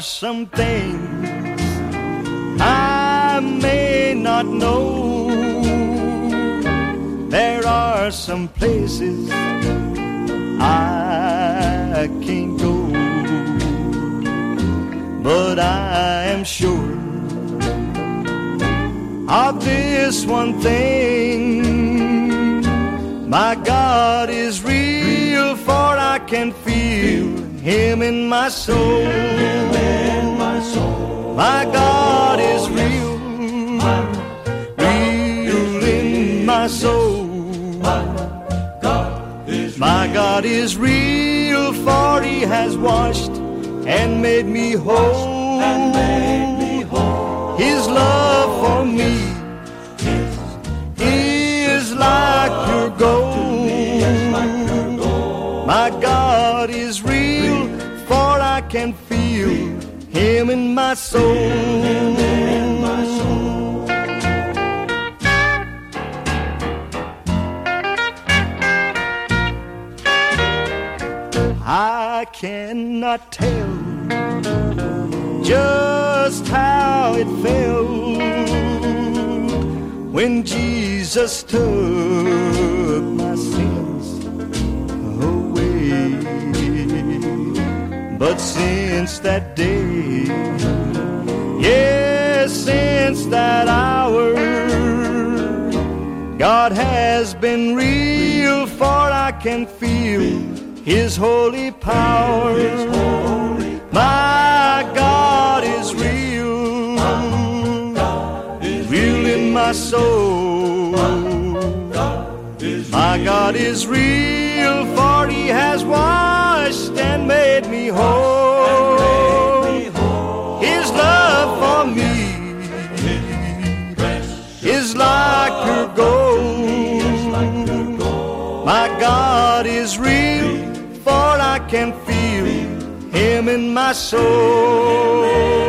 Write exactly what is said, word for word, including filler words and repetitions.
some things I may not know. There are some places I can't go. But I am sure of this one thing: my God is real, for I can feel Him in my soul. My God is real, real in my soul. My God is real, for He has washed and made me whole. His love for me is like pure gold. My God is real, for I can feel Him in my soul. I cannot tell just how it felt when Jesus took my sins away. But since that day, yes, since that hour, God has been real, for I can feel His holy power. My God is real, real in my soul. My God is real, for He has washed and made me whole. His love for me is like pure gold. My God is real, for I can feel Him in my soul.